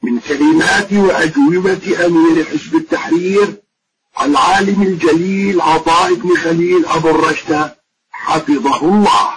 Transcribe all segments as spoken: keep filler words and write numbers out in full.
من كلمات وأجوبة أمير حزب التحرير العالم الجليل عطاء بن خليل أبو الرشد حفظه الله.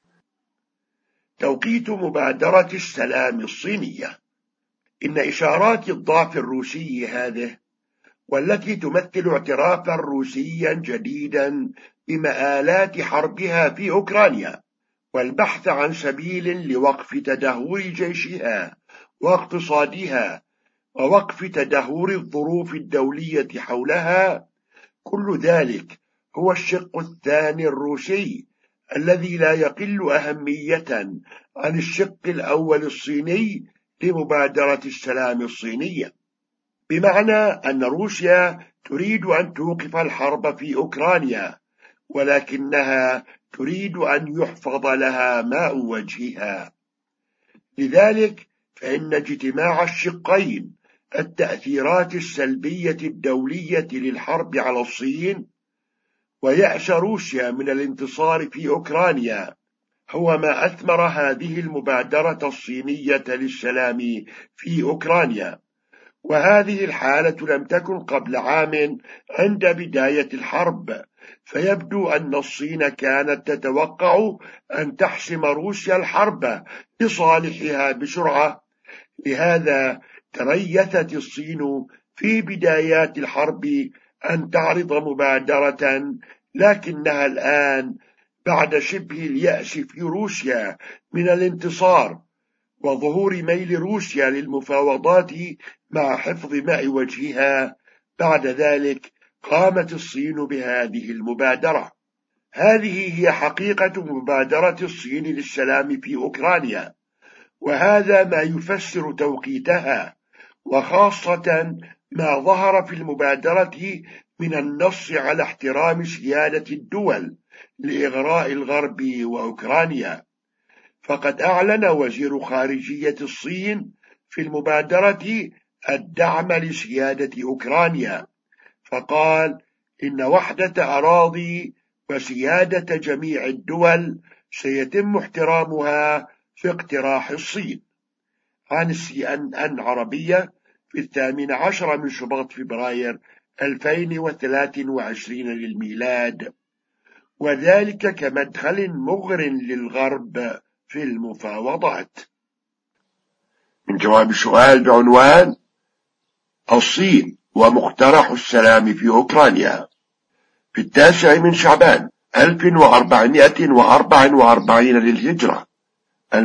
توقيت مبادرة السلام الصينية. إن إشارات الضعف الروسي هذه، والتي تمثل اعترافا روسيا جديدا بمآلات حربها في أوكرانيا، والبحث عن سبيل لوقف تدهور جيشها واقتصادها ووقف تدهور الظروف الدولية حولها، كل ذلك هو الشق الثاني الروسي الذي لا يقل أهمية عن الشق الأول الصيني لمبادرة السلام الصينية، بمعنى أن روسيا تريد أن توقف الحرب في أوكرانيا، ولكنها تريد أن يحفظ لها ماء وجهها. لذلك فإن اجتماع الشقين، التأثيرات السلبية الدولية للحرب على الصين ويأس روسيا من الانتصار في أوكرانيا، هو ما أثمر هذه المبادرة الصينية للسلام في أوكرانيا. وهذه الحالة لم تكن قبل عام عند بداية الحرب، فيبدو أن الصين كانت تتوقع أن تحسم روسيا الحرب لصالحها بسرعة. لهذا تريثت الصين في بدايات الحرب أن تعرض مبادرة، لكنها الآن بعد شبه اليأس في روسيا من الانتصار وظهور ميل روسيا للمفاوضات مع حفظ ماء وجهها، بعد ذلك قامت الصين بهذه المبادرة. هذه هي حقيقة مبادرة الصين للسلام في أوكرانيا، وهذا ما يفسر توقيتها، وخاصة ما ظهر في المبادرة من النص على احترام سيادة الدول لإغراء الغرب وأوكرانيا. فقد أعلن وزير خارجية الصين في المبادرة الدعم لسيادة أوكرانيا، فقال إن وحدة أراضي وسيادة جميع الدول سيتم احترامها في اقتراح الصين. عن السي ان ان عربية في الثامن عشر من شباط فبراير ألفين وثلاثة وعشرين للميلاد، وذلك كمدخل مغر للغرب في المفاوضات. من جواب سؤال بعنوان الصين ومقترح السلام في أوكرانيا. في التاسع من شعبان ألف وأربعمائة وأربعة وأربعين للهجرة،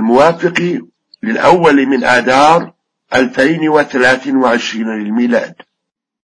الموافق للأول من آذار ألفين وثلاثة وعشرين للميلاد،